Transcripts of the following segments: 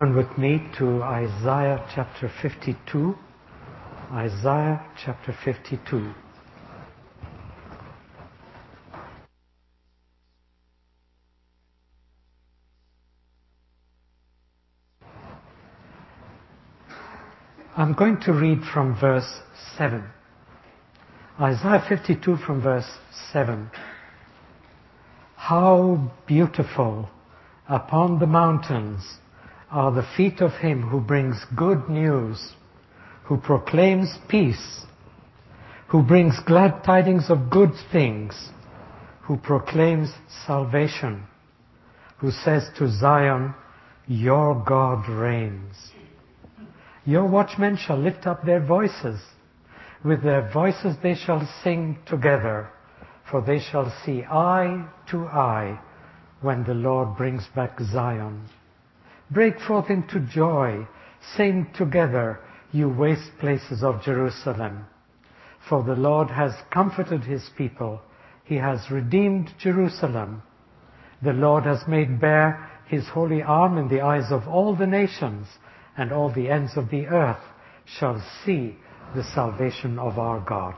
Turn with me to Isaiah chapter 52. Isaiah chapter 52. I'm going to read from verse 7. Isaiah 52 from verse 7. How beautiful upon the mountains are the feet of him who brings good news, who proclaims peace, who brings glad tidings of good things, who proclaims salvation, who says to Zion, your God reigns. Your watchmen shall lift up their voices. With their voices they shall sing together, for they shall see eye to eye when the Lord brings back Zion. Break forth into joy, sing together, you waste places of Jerusalem. For the Lord has comforted his people. He has redeemed Jerusalem. The Lord has made bare his holy arm in the eyes of all the nations, and all the ends of the earth shall see the salvation of our God.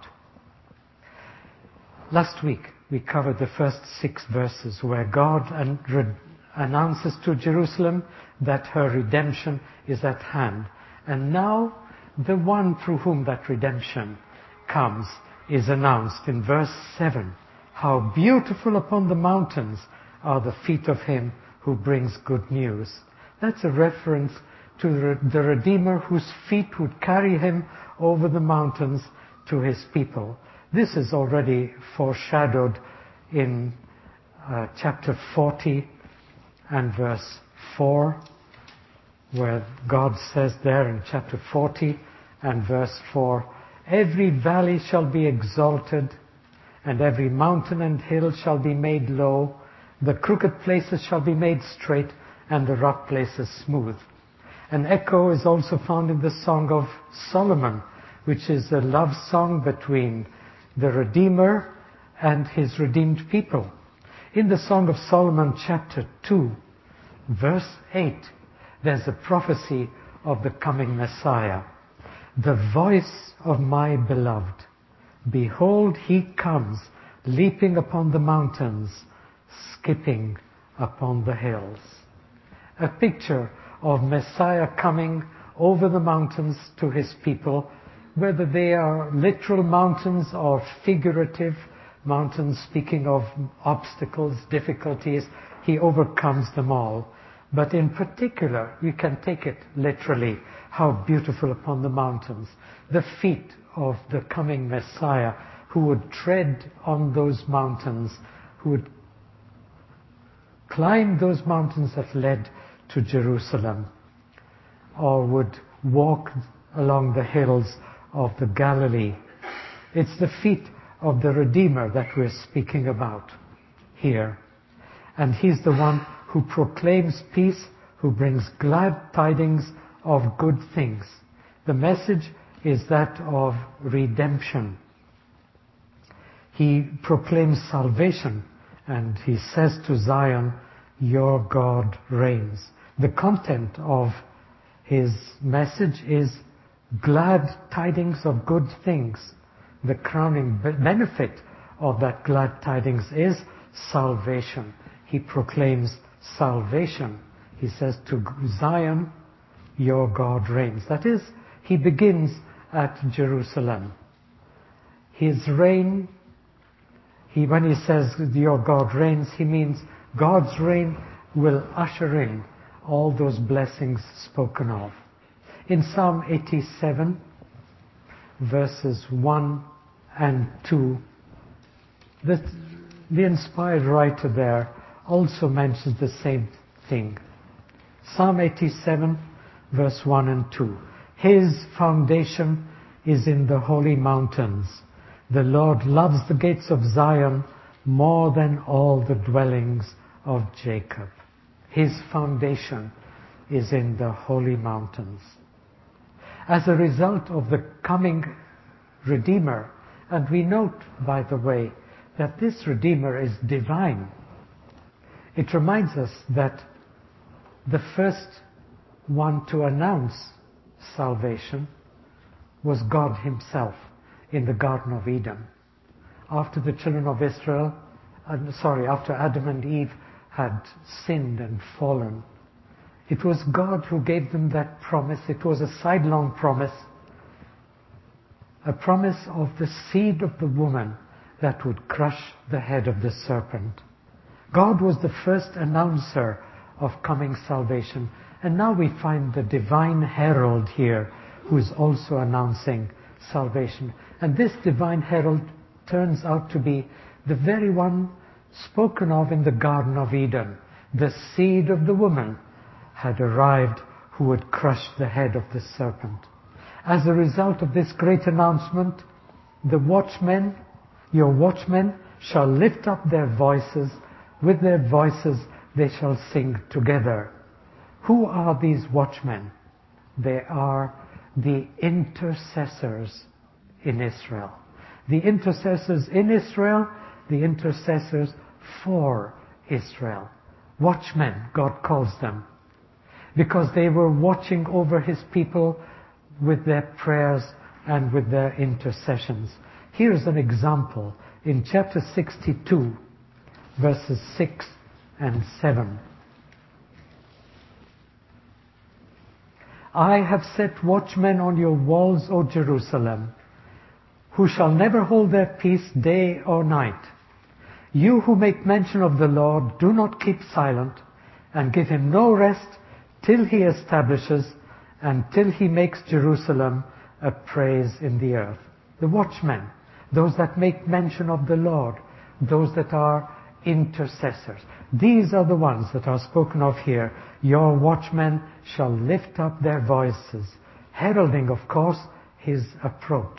Last week we covered the first 6 verses where God announces to Jerusalem that her redemption is at hand. And now the one through whom that redemption comes is announced in verse 7. How beautiful upon the mountains are the feet of him who brings good news. That's a reference to the Redeemer whose feet would carry him over the mountains to his people. This is already foreshadowed in chapter 40 and verse 4, where God says there in chapter 40 and verse 4, every valley shall be exalted, and every mountain and hill shall be made low. The crooked places shall be made straight, and the rough places smooth. An echo is also found in the Song of Solomon, which is a love song between the Redeemer and his redeemed people. In the Song of Solomon, chapter 2, verse 8, there's a prophecy of the coming Messiah. The voice of my beloved, behold, he comes, leaping upon the mountains, skipping upon the hills. A picture of Messiah coming over the mountains to his people, whether they are literal mountains or figurative mountains, speaking of obstacles, difficulties, he overcomes them all. But in particular, we can take it literally, how beautiful upon the mountains, the feet of the coming Messiah who would tread on those mountains, who would climb those mountains that led to Jerusalem, or would walk along the hills of the Galilee. It's the feet of the Redeemer that we're speaking about here. And he's the one who proclaims peace, who brings glad tidings of good things. The message is that of redemption. He proclaims salvation, and he says to Zion, your God reigns. The content of his message is glad tidings of good things. The crowning benefit of that glad tidings is salvation. He proclaims salvation. He says to Zion, your God reigns. That is, he begins at Jerusalem. His reign, when he says your God reigns, he means God's reign will usher in all those blessings spoken of. In Psalm 87, verses 1 and 2, the inspired writer there also mentions the same thing. Psalm 87, verse 1 and 2. His foundation is in the holy mountains. The Lord loves the gates of Zion more than all the dwellings of Jacob. His foundation is in the holy mountains. As a result of the coming Redeemer, and we note, by the way, that this Redeemer is divine. It reminds us that the first one to announce salvation was God himself in the Garden of Eden. After the children of Israel, after Adam and Eve had sinned and fallen, it was God who gave them that promise. It was a sidelong promise, a promise of the seed of the woman that would crush the head of the serpent. God was the first announcer of coming salvation. And now we find the divine herald here who is also announcing salvation. And this divine herald turns out to be the very one spoken of in the Garden of Eden. The seed of the woman had arrived who would crush the head of the serpent. As a result of this great announcement, the watchmen, your watchmen, shall lift up their voices. With their voices they shall sing together. Who are these watchmen? They are the intercessors in Israel. The intercessors in Israel, the intercessors for Israel. Watchmen, God calls them, because they were watching over his people with their prayers and with their intercessions. Here's an example in chapter 62, verses 6 and 7. I have set watchmen on your walls, O Jerusalem, who shall never hold their peace day or night. You who make mention of the Lord, do not keep silent, and give him no rest till he establishes and till he makes Jerusalem a praise in the earth. The watchmen, those that make mention of the Lord, those that are intercessors. These are the ones that are spoken of here. Your watchmen shall lift up their voices, heralding, of course, his approach.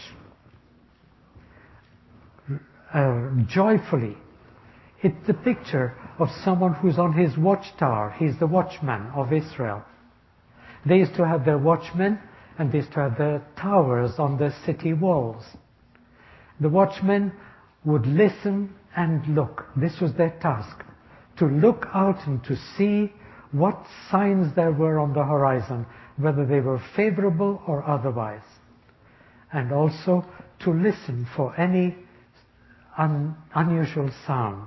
Joyfully. It's the picture of someone who's on his watchtower. He's the watchman of Israel. They used to have their watchmen, and they used to have their towers on the city walls. The watchmen would listen and look. This was their task, to look out and to see what signs there were on the horizon, whether they were favorable or otherwise. And also to listen for any unusual sounds.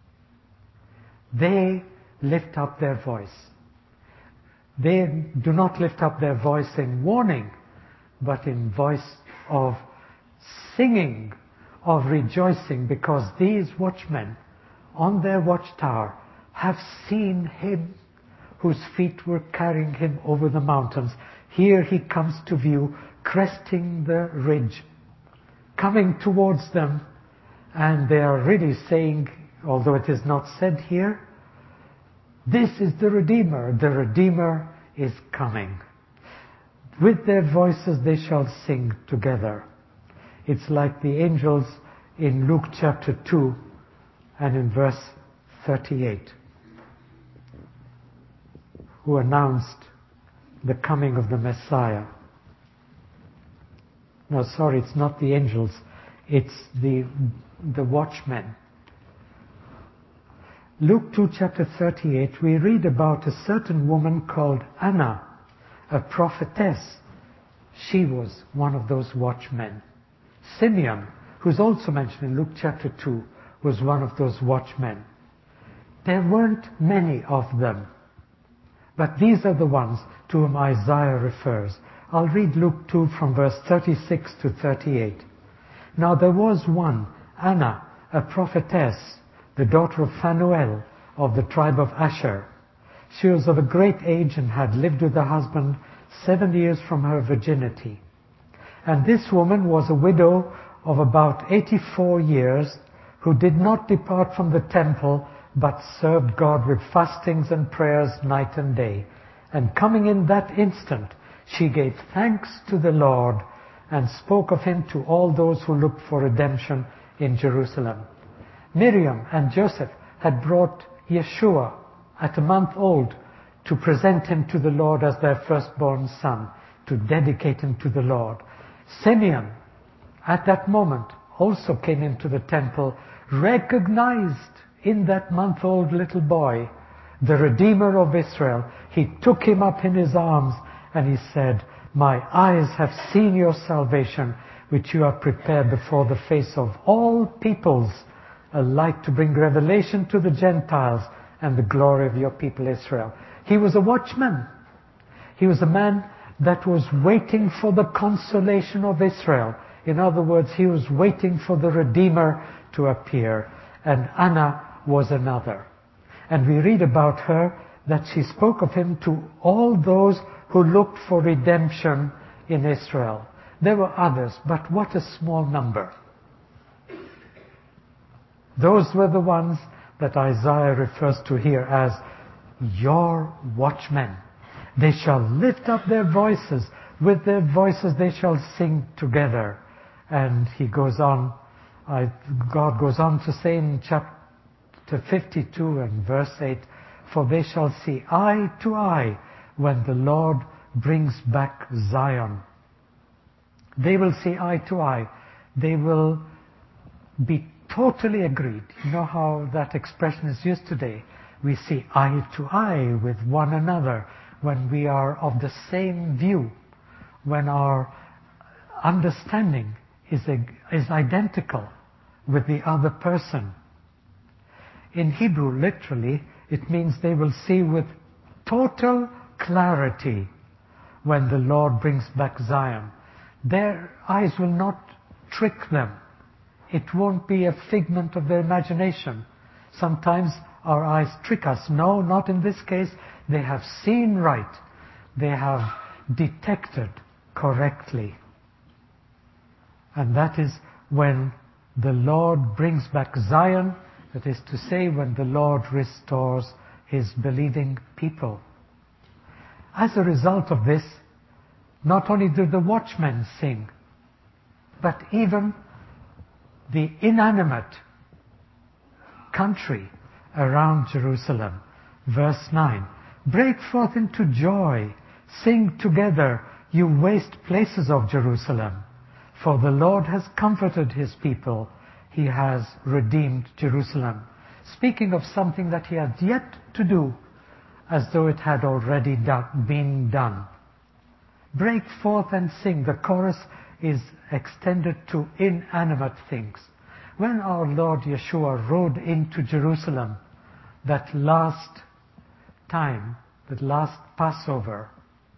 They lift up their voice. They do not lift up their voice in warning, but in voice of singing, of rejoicing, because these watchmen on their watchtower have seen him whose feet were carrying him over the mountains. Here he comes to view, cresting the ridge, coming towards them, and they are really saying, although it is not said here, this is the Redeemer. The Redeemer is coming. With their voices they shall sing together. It's like the angels in Luke chapter 2 and in verse 38, who announced the coming of the Messiah. No, sorry, it's not the angels. It's the watchmen. Luke 2 chapter 38, we read about a certain woman called Anna, a prophetess. She was one of those watchmen. Simeon, who's also mentioned in Luke chapter 2, was one of those watchmen. There weren't many of them, but these are the ones to whom Isaiah refers. I'll read Luke 2 from verse 36 to 38. Now there was one, Anna, a prophetess, the daughter of Phanuel of the tribe of Asher. She was of a great age and had lived with her husband 7 years from her virginity. And this woman was a widow of about 84 years, who did not depart from the temple, but served God with fastings and prayers night and day. And coming in that instant, she gave thanks to the Lord and spoke of him to all those who looked for redemption in Jerusalem. Miriam and Joseph had brought Yeshua at a month old to present him to the Lord as their firstborn son, to dedicate him to the Lord. Simeon, at that moment, also came into the temple, recognized in that month-old little boy the Redeemer of Israel. He took him up in his arms and he said, "My eyes have seen your salvation, which you have prepared before the face of all peoples, a light to bring revelation to the Gentiles and the glory of your people Israel." He was a watchman. He was a man that was waiting for the consolation of Israel. In other words, he was waiting for the Redeemer to appear. And Anna was another. And we read about her that she spoke of him to all those who looked for redemption in Israel. There were others, but what a small number. Those were the ones that Isaiah refers to here as your watchmen. They shall lift up their voices. With their voices they shall sing together. And he goes on, God goes on to say in chapter 52 and verse 8, "For they shall see eye to eye when the Lord brings back Zion." They will see eye to eye. They will be totally agreed. You know how that expression is used today? We see eye to eye with one another when we are of the same view, when our understanding is identical with the other person. In Hebrew, literally, it means they will see with total clarity when the Lord brings back Zion. Their eyes will not trick them. It won't be a figment of their imagination. Sometimes our eyes trick us. No, not in this case. They have seen right. They have detected correctly. And that is when the Lord brings back Zion, that is to say, when the Lord restores his believing people. As a result of this, not only do the watchmen sing, but even the inanimate country around Jerusalem. Verse 9, "Break forth into joy, sing together, you waste places of Jerusalem. For the Lord has comforted his people, he has redeemed Jerusalem." Speaking of something that he had yet to do, as though it had already been done. Break forth and sing. The chorus is extended to inanimate things. When our Lord Yeshua rode into Jerusalem, that last time, that last Passover,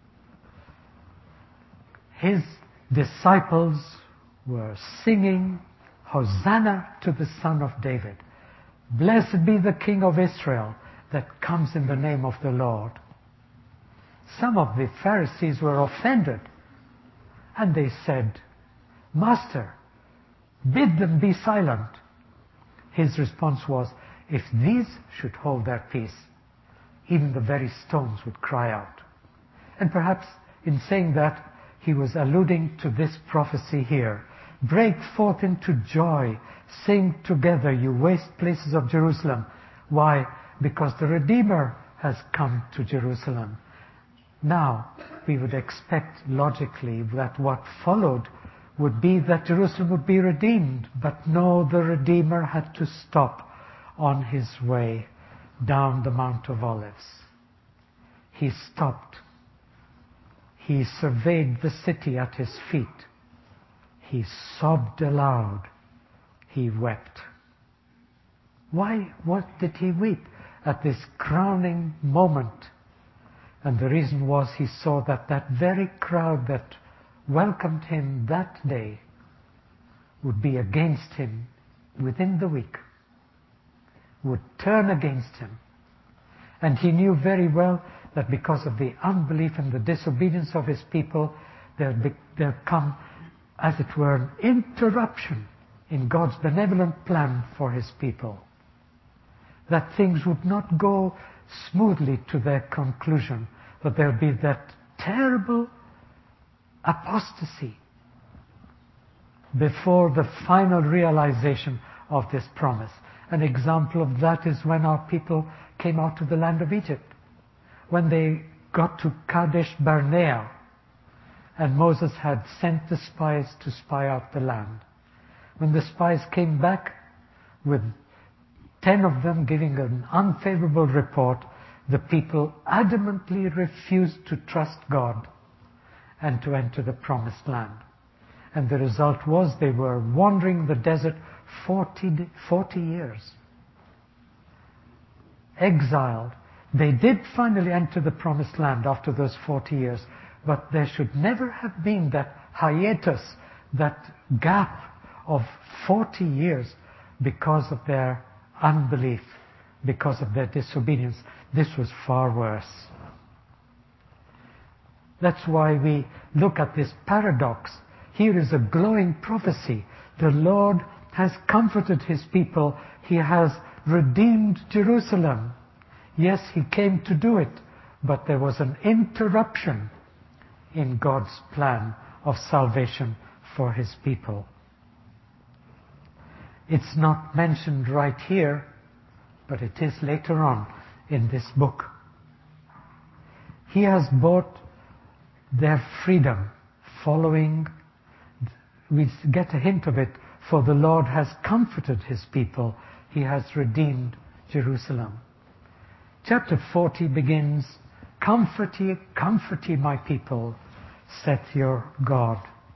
his disciples were singing, "Hosanna to the Son of David. Blessed be the King of Israel that comes in the name of the Lord." Some of the Pharisees were offended, and they said, "Master, bid them be silent." His response was, "If these should hold their peace, even the very stones would cry out." And perhaps in saying that, he was alluding to this prophecy here. "Break forth into joy, sing together, you waste places of Jerusalem." Why? Because the Redeemer has come to Jerusalem. Now, we would expect logically that what followed would be that Jerusalem would be redeemed. But no, the Redeemer had to stop on his way down the Mount of Olives. He stopped. He surveyed the city at his feet. He sobbed aloud. He wept. Why? What did he weep at this crowning moment? And the reason was he saw that that very crowd that welcomed him that day would be against him within the week, would turn against him. And he knew very well that because of the unbelief and the disobedience of his people, there come, as it were, an interruption in God's benevolent plan for his people. That things would not go smoothly to their conclusion, but there would be that terrible apostasy before the final realization of this promise. An example of that is when our people came out of the land of Egypt. When they got to Kadesh Barnea, and Moses had sent the spies to spy out the land. When the spies came back with 10 of them giving an unfavorable report, the people adamantly refused to trust God and to enter the promised land. And the result was they were wandering the desert 40 years. Exiled. They did finally enter the promised land after those 40 years, but there should never have been that hiatus, that gap of 40 years because of their unbelief, because of their disobedience. This was far worse. That's why we look at this paradox. Here is a glowing prophecy. The Lord has comforted His people. He has redeemed Jerusalem. Yes, He came to do it, but there was an interruption in God's plan of salvation for His people. It's not mentioned right here, but it is later on in this book. He has bought their freedom following, we get a hint of it, for the Lord has comforted His people. He has redeemed Jerusalem. Chapter 40 begins, comfort ye my people, saith your God.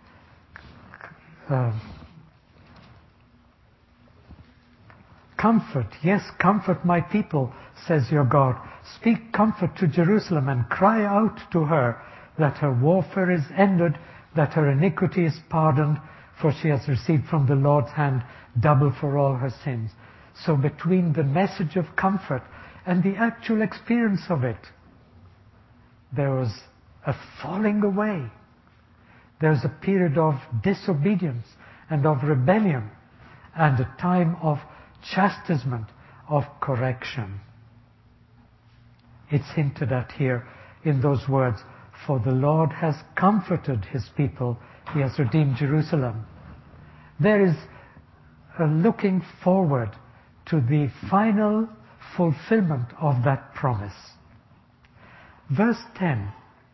Comfort, yes, comfort my people, says your God. Speak comfort to Jerusalem and cry out to her that her warfare is ended, that her iniquity is pardoned, for she has received from the Lord's hand double for all her sins. So between the message of comfort and the actual experience of it, there was a falling away. There's a period of disobedience and of rebellion and a time of chastisement, of correction. It's hinted at here in those words, for the Lord has comforted His people, He has redeemed Jerusalem. There is a looking forward to the final fulfillment of that promise. Verse 10.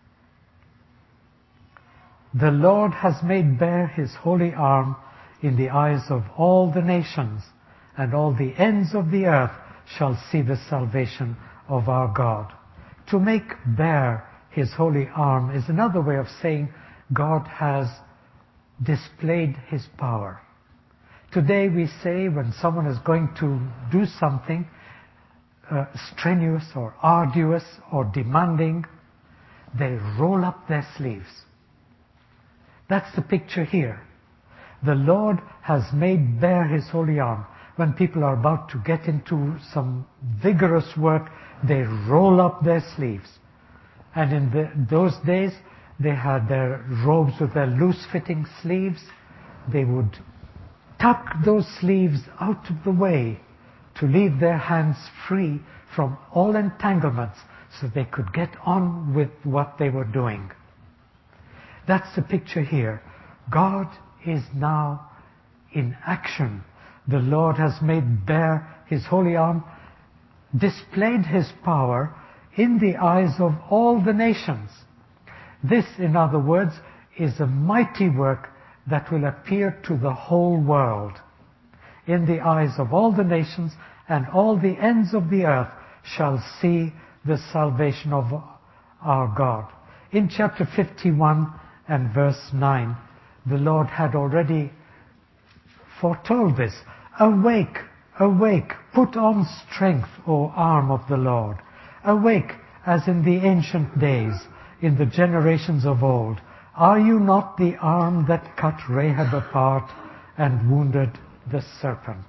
The Lord has made bare His holy arm in the eyes of all the nations, and all the ends of the earth shall see the salvation of our God. To make bare His holy arm is another way of saying God has displayed His power. Today we say when someone is going to do something strenuous or arduous or demanding, they roll up their sleeves. That's the picture here. The Lord has made bare His holy arm. When people are about to get into some vigorous work, they roll up their sleeves. And in those days, they had their robes with their loose-fitting sleeves. They would tuck those sleeves out of the way to leave their hands free from all entanglements so they could get on with what they were doing. That's the picture here. God is now in action. The Lord has made bare His holy arm, displayed His power in the eyes of all the nations. This, in other words, is a mighty work that will appear to the whole world. In the eyes of all the nations, and all the ends of the earth shall see the salvation of our God. In chapter 51 and verse 9, the Lord had already foretold this. Awake, awake, put on strength, O arm of the Lord. Awake, as in the ancient days, in the generations of old. Are you not the arm that cut Rahab apart and wounded the serpent?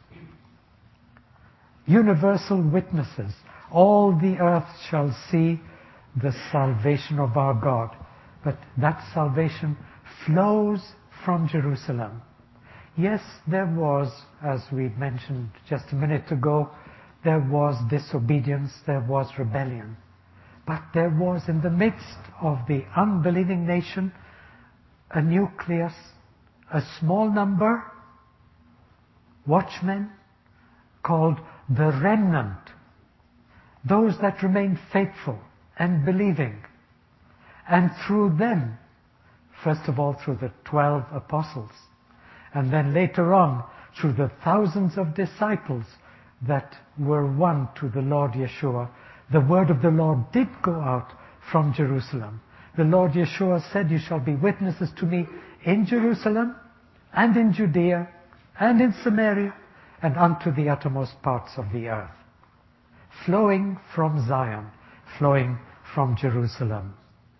Universal witnesses, all the earth shall see the salvation of our God. But that salvation flows from Jerusalem. Yes, there was, as we mentioned just a minute ago, there was disobedience, there was rebellion. But there was in the midst of the unbelieving nation a nucleus, a small number, watchmen, called the remnant. Those that remained faithful and believing. And through them, first of all through the 12 apostles, and then later on through the thousands of disciples that were won to the Lord Yeshua, The word of the Lord did go out from Jerusalem. The Lord Yeshua said, "You shall be witnesses to me in Jerusalem and in Judea and in Samaria and unto the uttermost parts of the earth." Flowing from Zion, flowing from Jerusalem.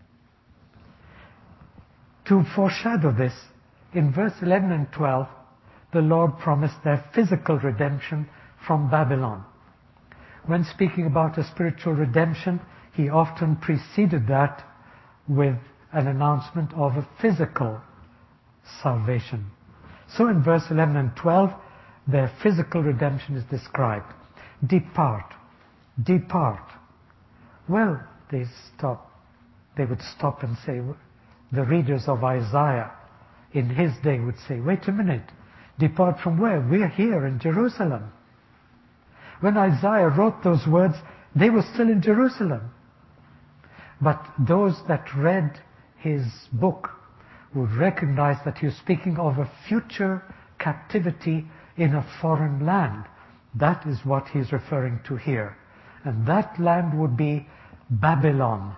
To foreshadow this, in verse 11 and 12, the Lord promised their physical redemption from Babylon. When speaking about a spiritual redemption, he often preceded that with an announcement of a physical salvation. So in verse 11 and 12, their physical redemption is described. Depart, depart. Well, they would stop and say, the readers of Isaiah in his day would say, "Wait a minute, depart from where? We're here in Jerusalem." When Isaiah wrote those words, they were still in Jerusalem. But those that read his book would recognize that he was speaking of a future captivity in a foreign land. That is what he's referring to here. And that land would be Babylon.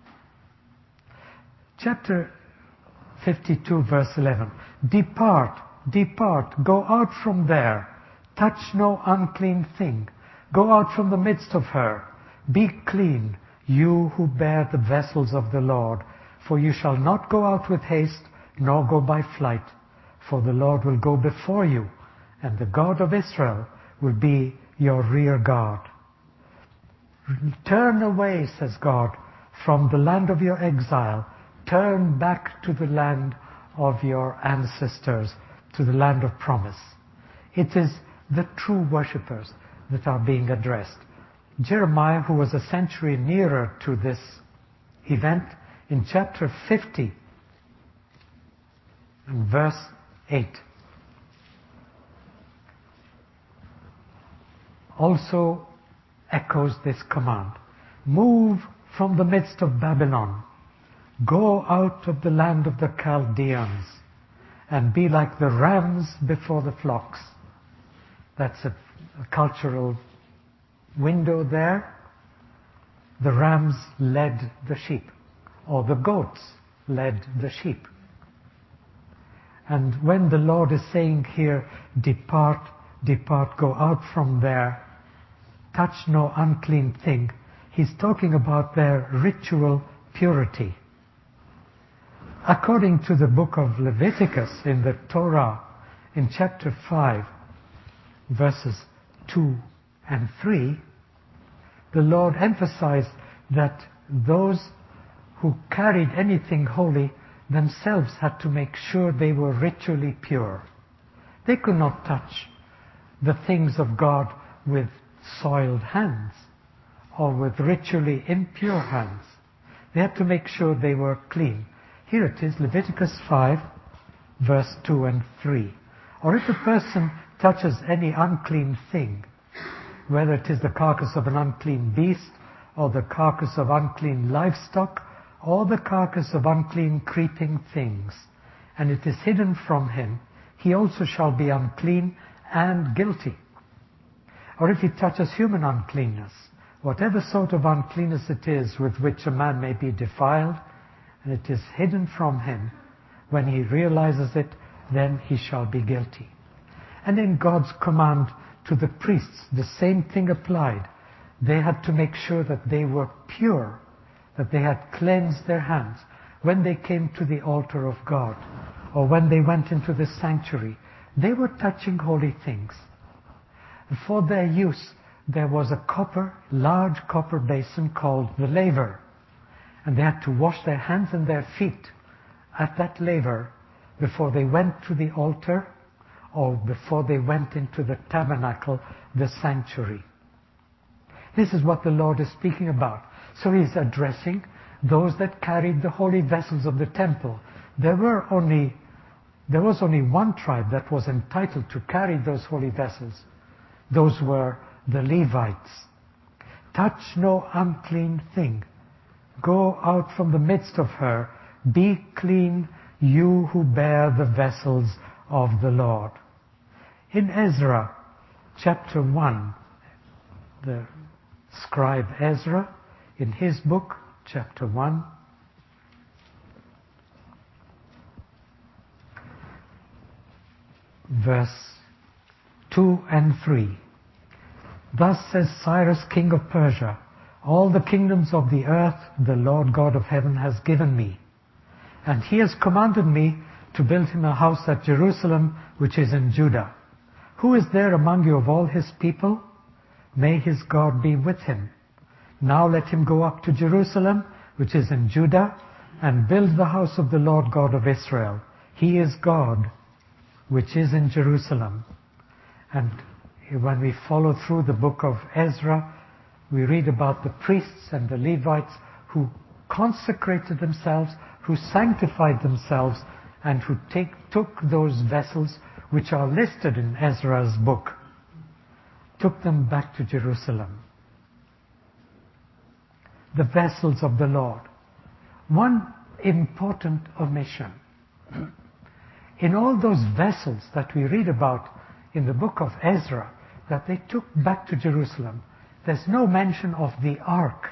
Chapter 52, verse 11. Depart, depart, go out from there. Touch no unclean thing. Go out from the midst of her. Be clean, you who bear the vessels of the Lord. For you shall not go out with haste, nor go by flight. For the Lord will go before you, and the God of Israel will be your rear guard. Turn away, says God, from the land of your exile. Turn back to the land of your ancestors, to the land of promise. It is the true worshippers that are being addressed. Jeremiah, who was a century nearer to this event, in chapter 50, and verse 8, also echoes this command. Move from the midst of Babylon. Go out of the land of the Chaldeans and be like the rams before the flocks. That's a cultural window there. The rams led the sheep, or the goats led the sheep. And when the Lord is saying here, depart, depart, go out from there, touch no unclean thing, he's talking about their ritual purity. According to the book of Leviticus in the Torah, in chapter 5, verses 2 and 3, the Lord emphasized that those who carried anything holy themselves had to make sure they were ritually pure. They could not touch the things of God with soiled hands or with ritually impure hands. They had to make sure they were clean. Here it is, Leviticus 5, verse 2 and 3. Or if a person touches any unclean thing, whether it is the carcass of an unclean beast, or the carcass of unclean livestock, or the carcass of unclean creeping things, and it is hidden from him, he also shall be unclean and guilty. Or if he touches human uncleanness, whatever sort of uncleanness it is with which a man may be defiled, and it is hidden from him, when he realizes it, then he shall be guilty. And in God's command to the priests, the same thing applied. They had to make sure that they were pure, that they had cleansed their hands when they came to the altar of God, or when they went into the sanctuary. They were touching holy things. For their use, there was a large copper basin called the laver, and they had to wash their hands and their feet at that laver before they went to the altar or before they went into the tabernacle, the sanctuary. This is what the Lord is speaking about. So he's addressing those that carried the holy vessels of the temple. There was only one tribe that was entitled to carry those holy vessels. Those were the Levites. Touch no unclean thing. Go out from the midst of her. Be clean, you who bear the vessels of the Lord. In Ezra chapter 1, the scribe Ezra in his book, chapter 1. Verse 2 and 3. Thus says Cyrus, king of Persia, all the kingdoms of the earth the Lord God of heaven has given me. And he has commanded me to build him a house at Jerusalem, which is in Judah. Who is there among you of all his people? May his God be with him. Now let him go up to Jerusalem, which is in Judah, and build the house of the Lord God of Israel. He is God, which is in Jerusalem. And when we follow through the book of Ezra, we read about the priests and the Levites who consecrated themselves, who sanctified themselves, and who took those vessels which are listed in Ezra's book, took them back to Jerusalem. The vessels of the Lord. One important omission. In all those vessels that we read about in the book of Ezra that they took back to Jerusalem, there's no mention of the ark.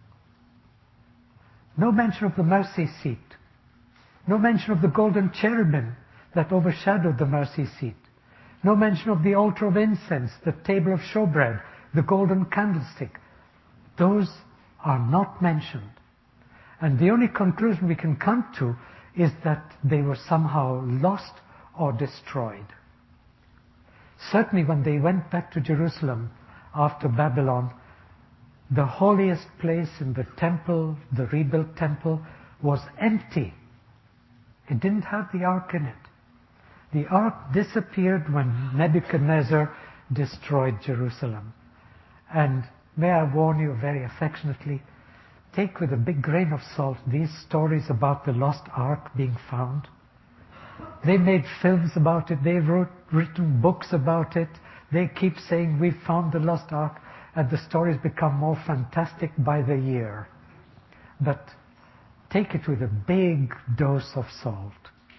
No mention of the mercy seat. No mention of the golden cherubim that overshadowed the mercy seat. No mention of the altar of incense, the table of showbread, the golden candlestick. Those are not mentioned. And the only conclusion we can come to is that they were somehow lost or destroyed. Certainly when they went back to Jerusalem after Babylon, the holiest place in the temple, the rebuilt temple, was empty. It didn't have the ark in it. The ark disappeared when Nebuchadnezzar destroyed Jerusalem. And may I warn you very affectionately, take with a big grain of salt these stories about the lost ark being found. They made films about it. They've written books about it. They keep saying, we've found the lost ark, and the stories become more fantastic by the year. But take it with a big dose of salt.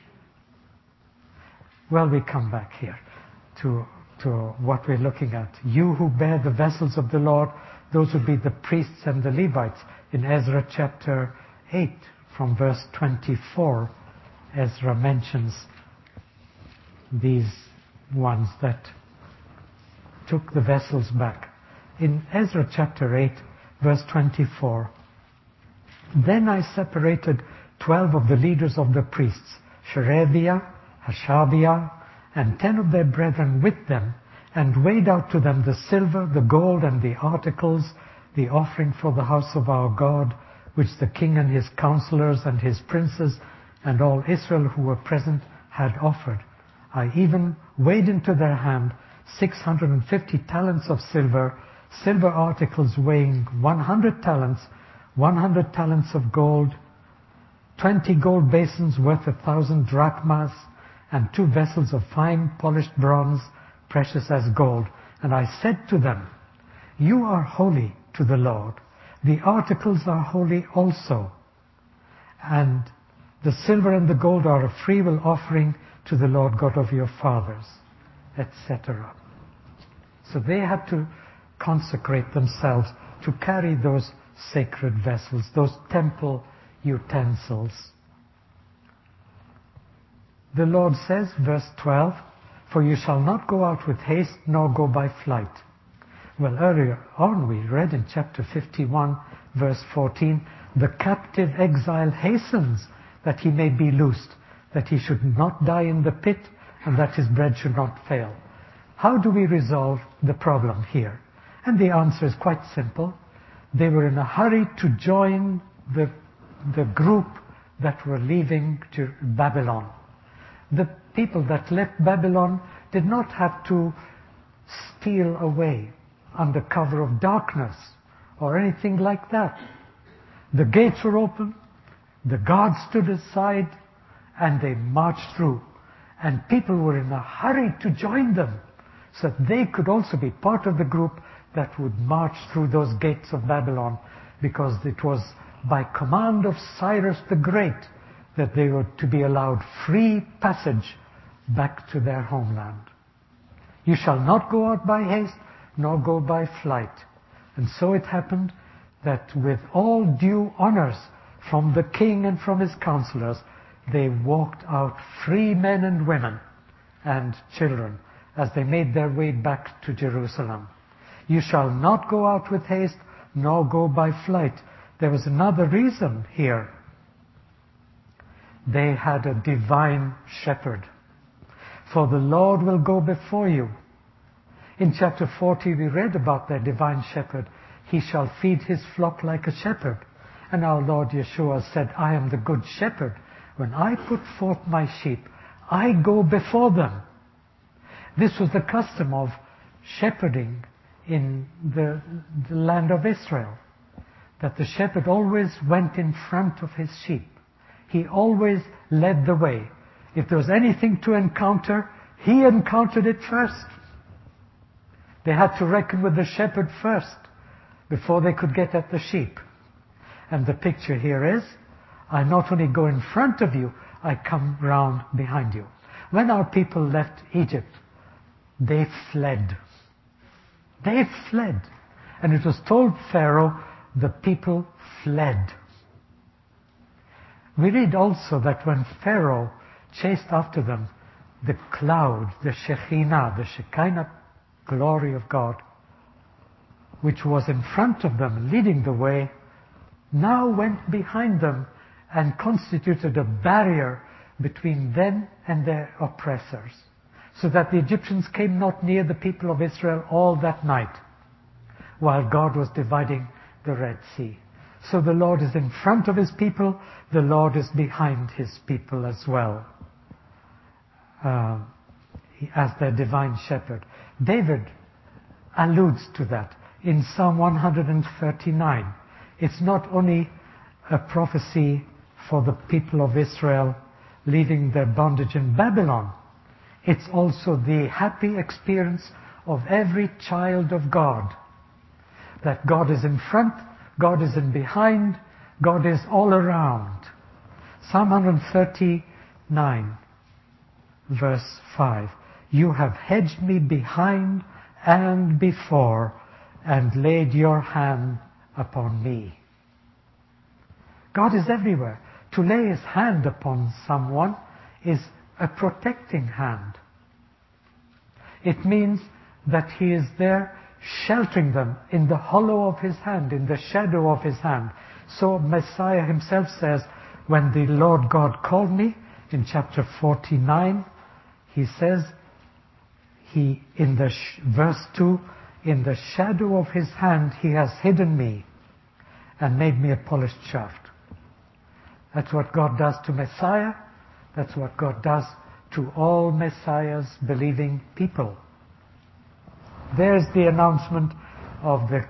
Well, we come back here to what we're looking at. You who bear the vessels of the Lord, those would be the priests and the Levites. In Ezra chapter 8, from verse 24, Ezra mentions these ones that took the vessels back. In Ezra chapter 8, verse 24, then I separated 12 of the leaders of the priests, Sherebiah, Hashabiah, and 10 of their brethren with them, and weighed out to them the silver, the gold, and the articles, the offering for the house of our God, which the king and his counselors and his princes and all Israel who were present had offered. I even weighed into their hand 650 talents of silver, silver articles weighing 100 talents, 100 talents of gold, 20 gold basins worth 1,000 drachmas, and 2 vessels of fine polished bronze, precious as gold. And I said to them, you are holy to the Lord. The articles are holy also. And the silver and the gold are a freewill offering to the Lord God of your fathers, etc. So they had to consecrate themselves to carry those sacred vessels, those temple utensils. The Lord says, verse 12, for you shall not go out with haste, nor go by flight. Well, earlier on we read in chapter 51, verse 14, the captive exile hastens that he may be loosed, that he should not die in the pit, and that his bread should not fail. How do we resolve the problem here? And the answer is quite simple. They were in a hurry to join the group that were leaving Babylon. The people that left Babylon did not have to steal away under cover of darkness or anything like that. The gates were open, the guards stood aside, and they marched through. And people were in a hurry to join them so that they could also be part of the group that would march through those gates of Babylon, because it was by command of Cyrus the Great that they were to be allowed free passage back to their homeland. You shall not go out by haste, nor go by flight. And so it happened that with all due honors from the king and from his counselors, they walked out, free men and women and children, as they made their way back to Jerusalem. You shall not go out with haste, nor go by flight. There was another reason here. They had a divine shepherd. For the Lord will go before you. In chapter 40 we read about their divine shepherd. He shall feed his flock like a shepherd. And our Lord Yeshua said, I am the good shepherd. When I put forth my sheep, I go before them. This was the custom of shepherding in the land of Israel. That the shepherd always went in front of his sheep. He always led the way. If there was anything to encounter, he encountered it first. They had to reckon with the shepherd first before they could get at the sheep. And the picture here is, I not only go in front of you, I come round behind you. When our people left Egypt, they fled. They fled. And it was told Pharaoh, the people fled. We read also that when Pharaoh chased after them, the cloud, the Shekinah glory of God, which was in front of them, leading the way, now went behind them and constituted a barrier between them and their oppressors, so that the Egyptians came not near the people of Israel all that night, while God was dividing the Red Sea. So the Lord is in front of his people, the Lord is behind his people as well, as their divine shepherd. David alludes to that in Psalm 139. It's not only a prophecy for the people of Israel leaving their bondage in Babylon, it's also the happy experience of every child of God. That God is in front, God is in behind, God is all around. Psalm 139, verse 5. You have hedged me behind and before, and laid your hand upon me. God is everywhere. To lay his hand upon someone is a protecting hand. It means that he is there sheltering them in the hollow of his hand, in the shadow of his hand. So Messiah himself says, when the Lord God called me, in chapter 49, he says, verse 2, in the shadow of his hand he has hidden me and made me a polished shaft. That's what God does to Messiah. That's what God does to all Messiah's believing people. There's the announcement of the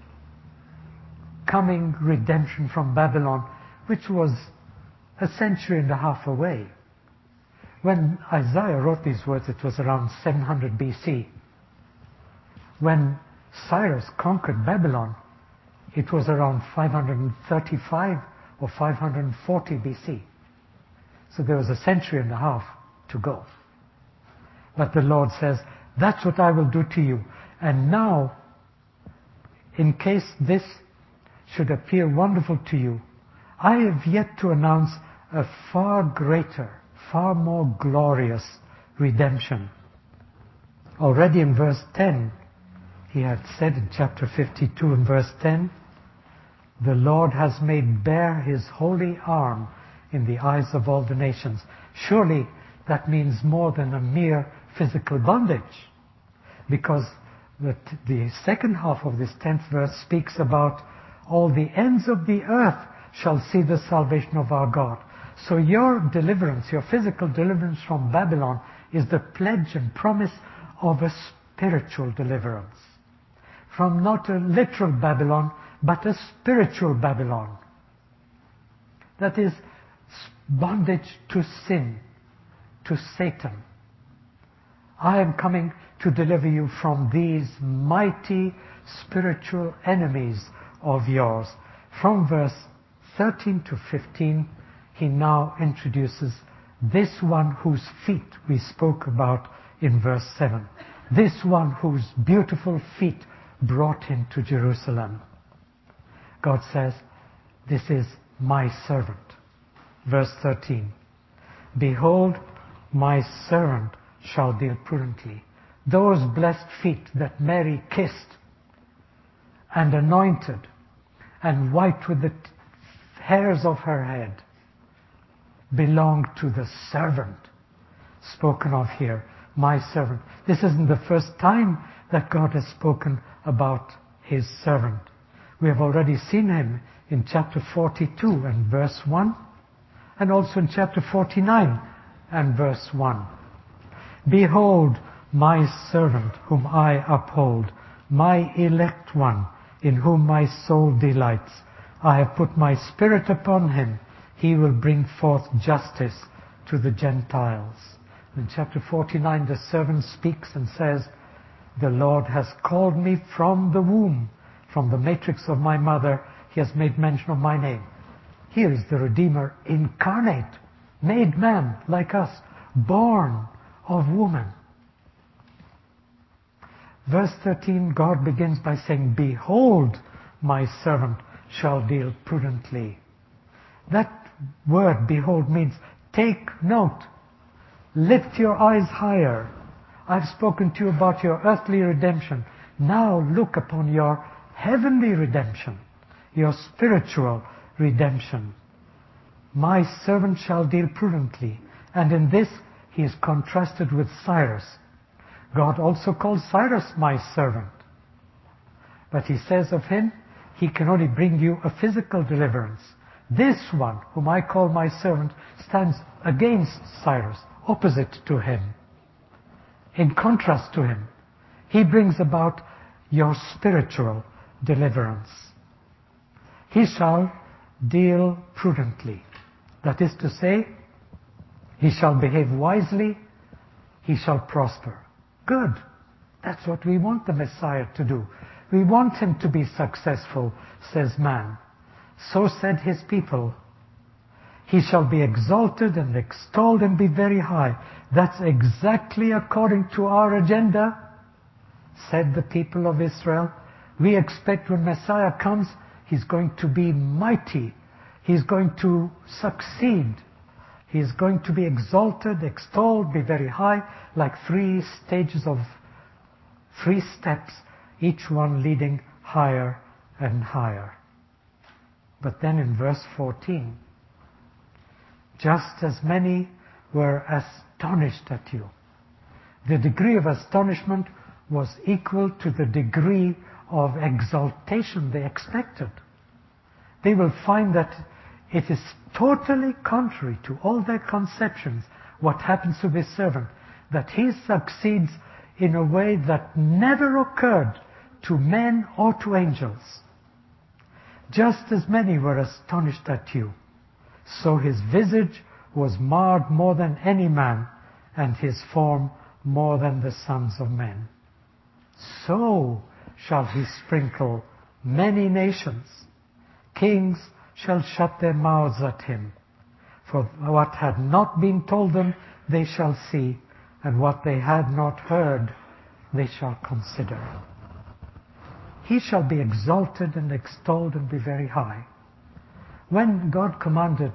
coming redemption from Babylon, which was a century and a half away. When Isaiah wrote these words, it was around 700 BC. When Cyrus conquered Babylon, it was around 535 or 540 BC. So there was a century and a half to go. But the Lord says, that's what I will do to you. And now, in case this should appear wonderful to you, I have yet to announce a far greater, far more glorious redemption. Already in verse 10, he had said in chapter 52 and verse 10, the Lord has made bare his holy arm in the eyes of all the nations. Surely that means more than a mere physical bondage, because the second half of this 10th verse speaks about all the ends of the earth shall see the salvation of our God. So your deliverance, your physical deliverance from Babylon, is the pledge and promise of a spiritual deliverance. From not a literal Babylon, but a spiritual Babylon. That is bondage to sin, to Satan. I am coming to deliver you from these mighty spiritual enemies of yours. From verse 13 to 15, he now introduces this one whose feet we spoke about in verse 7. This one whose beautiful feet brought into Jerusalem. God says, this is my servant. Verse 13. Behold, my servant shall deal prudently. Those blessed feet that Mary kissed and anointed and wiped with the hairs of her head belong to the servant spoken of here, my servant. This isn't the first time that God has spoken about his servant. We have already seen him in chapter 42 and verse 1, and also in chapter 49 and verse 1. Behold, my servant whom I uphold, my elect one, in whom my soul delights. I have put my spirit upon him. He will bring forth justice to the Gentiles. In chapter 49, the servant speaks and says, the Lord has called me from the womb, from the matrix of my mother. He has made mention of my name. Here is the Redeemer incarnate, made man like us, born of woman. Verse 13, God begins by saying, behold, my servant shall deal prudently. That word, behold, means take note. Lift your eyes higher. I've spoken to you about your earthly redemption. Now look upon your heavenly redemption, your spiritual redemption. My servant shall deal prudently. And in this, he is contrasted with Cyrus. God also calls Cyrus my servant. But he says of him, he can only bring you a physical deliverance. This one, whom I call my servant, stands against Cyrus, opposite to him. In contrast to him, he brings about your spiritual deliverance. He shall deal prudently. That is to say, he shall behave wisely, he shall prosper. Good. That's what we want the Messiah to do. We want him to be successful, says man. So said his people. He shall be exalted and extolled and be very high. That's exactly according to our agenda, said the people of Israel. We expect when Messiah comes, he's going to be mighty. He's going to succeed. He's going to be exalted, extolled, be very high, like 3 steps, each one leading higher and higher. But then in verse 14, just as many were astonished at you. The degree of astonishment was equal to the degree of exaltation they expected. They will find that it is totally contrary to all their conceptions what happens to this servant, that he succeeds in a way that never occurred to men or to angels. Just as many were astonished at you, so his visage was marred more than any man, and his form more than the sons of men. So shall he sprinkle many nations. Kings shall shut their mouths at him. For what had not been told them, they shall see, and what they had not heard, they shall consider. He shall be exalted and extolled and be very high. When God commanded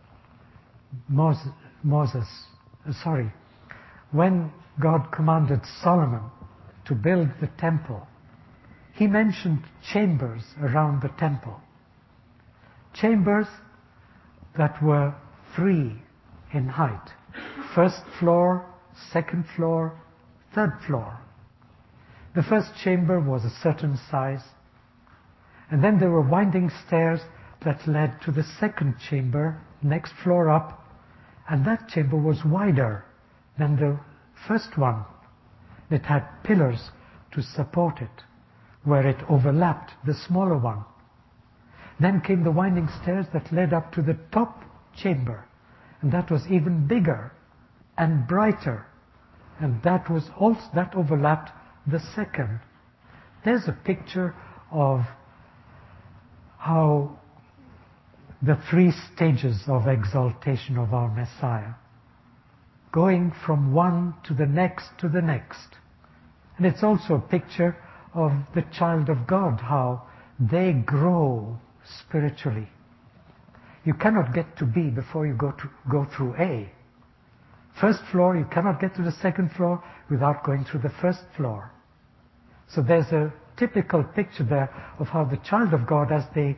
when God commanded Solomon to build the temple, he mentioned chambers around the temple. Chambers that were 3 in height. 1st floor, 2nd floor, 3rd floor. The first chamber was a certain size, and then there were winding stairs that led to the 2nd chamber, next floor up, and that chamber was wider than the first one. It had pillars to support it, where it overlapped the smaller one. Then came the winding stairs that led up to the top chamber, and that was even bigger and brighter, and that overlapped the 2nd. There's a picture of how the 3 stages of exaltation of our Messiah, going from one to the next to the next. And it's also a picture of the child of God, how they grow spiritually. You cannot get to B before you go through A. First floor, you cannot get to the second floor without going through the first floor. So there's a typical picture there of how the child of God, as they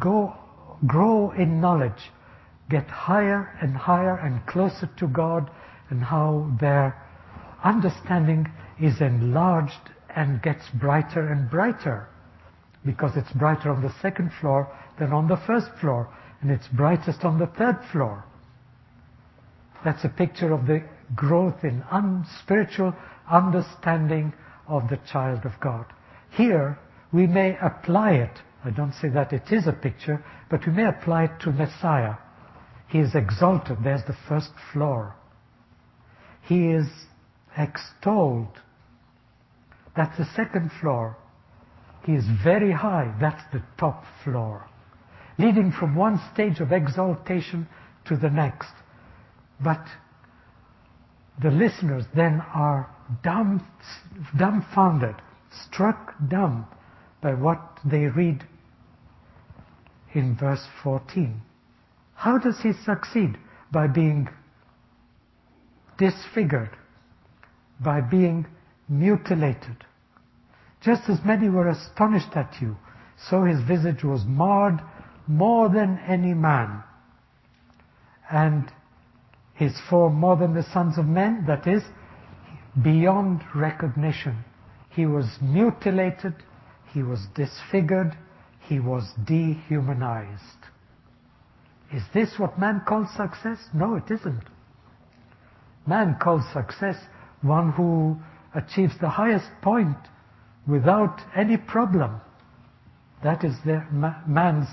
grow in knowledge, get higher and higher and closer to God, and how their understanding is enlarged and gets brighter and brighter, because it's brighter on the second floor than on the first floor, and it's brightest on the third floor. That's a picture of the growth in spiritual understanding of the child of God. Here, we may apply it. I don't say that it is a picture, but we may apply it to Messiah. He is exalted. There's the first floor. He is extolled. That's the second floor. He is very high. That's the top floor. Leading from one stage of exaltation to the next. But the listeners then are dumbfounded, struck dumb by what they read in verse 14. How does he succeed? By being disfigured, by being mutilated. Just as many were astonished at you, so his visage was marred more than any man, and his form more than the sons of men, that is, beyond recognition. He was mutilated, he was disfigured, he was dehumanized. Is this what man calls success? No, it isn't. Man calls success one who achieves the highest point without any problem. That is the man's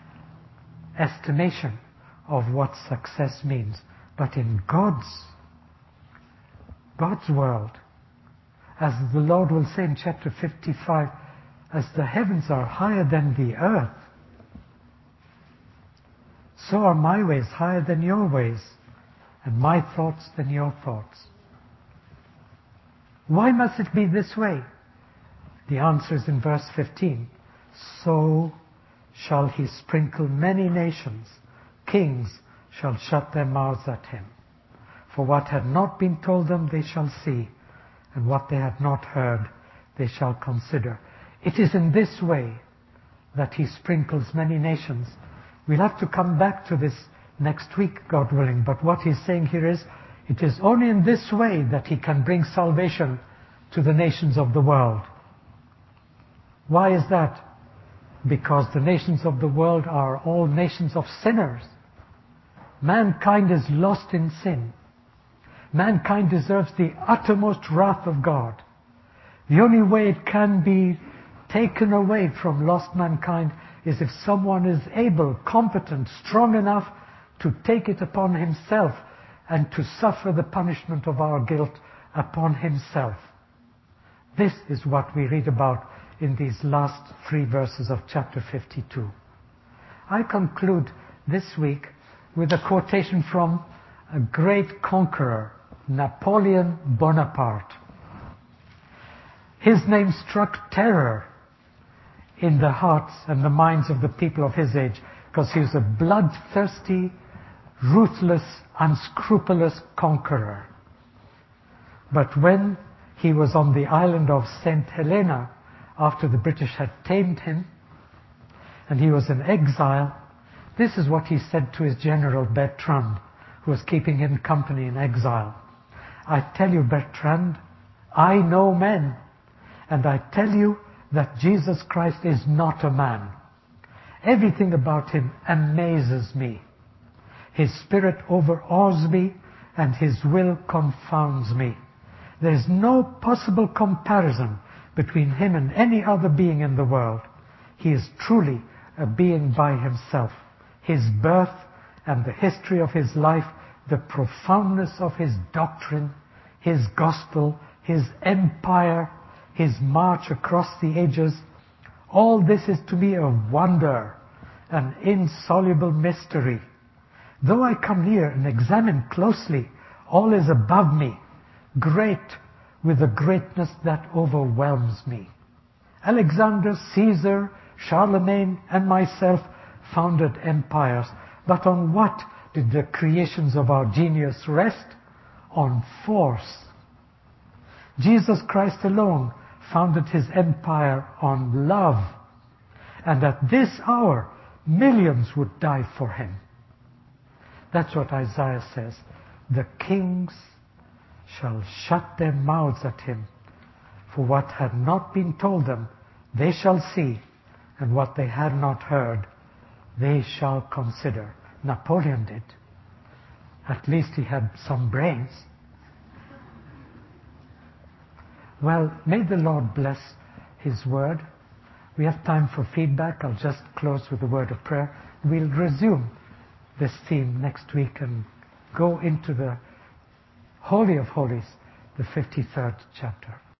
estimation of what success means. But in God's world, as the Lord will say in chapter 55, as the heavens are higher than the earth, so are my ways higher than your ways, and my thoughts than your thoughts. Why must it be this way? The answer is in verse 15. So shall he sprinkle many nations. Kings shall shut their mouths at him. For what had not been told them they shall see, and what they had not heard they shall consider. It is in this way that he sprinkles many nations. We'll have to come back to this next week, God willing, but what he's saying here is, it is only in this way that he can bring salvation to the nations of the world. Why is that? Because the nations of the world are all nations of sinners. Mankind is lost in sin. Mankind deserves the uttermost wrath of God. The only way it can be taken away from lost mankind is if someone is able, competent, strong enough to take it upon himself and to suffer the punishment of our guilt upon himself. This is what we read about in these last 3 verses of chapter 52. I conclude this week with a quotation from a great conqueror, Napoleon Bonaparte. His name struck terror in the hearts and the minds of the people of his age, because he was a bloodthirsty, ruthless, unscrupulous conqueror. But when he was on the island of St. Helena, after the British had tamed him, and he was in exile, this is what he said to his general Bertrand, who was keeping him company in exile. I tell you, Bertrand, I know men, and I tell you that Jesus Christ is not a man. Everything about him amazes me. His spirit overawes me, and his will confounds me. There is no possible comparison between him and any other being in the world. He is truly a being by himself. His birth and the history of his life, the profoundness of his doctrine, his gospel, his empire, his march across the ages, all this is to me a wonder, an insoluble mystery. Though I come near and examine closely, all is above me, great with a greatness that overwhelms me. Alexander, Caesar, Charlemagne, and myself founded empires. But on what did the creations of our genius rest? On force. Jesus Christ alone founded his empire on love. And at this hour, millions would die for him. That's what Isaiah says. The kings shall shut their mouths at him. For what had not been told them, they shall see. And what they had not heard, they shall consider. Napoleon did. At least he had some brains. Well, may the Lord bless his word. We have time for feedback. I'll just close with a word of prayer. We'll resume this theme next week and go into the Holy of Holies, the 53rd chapter.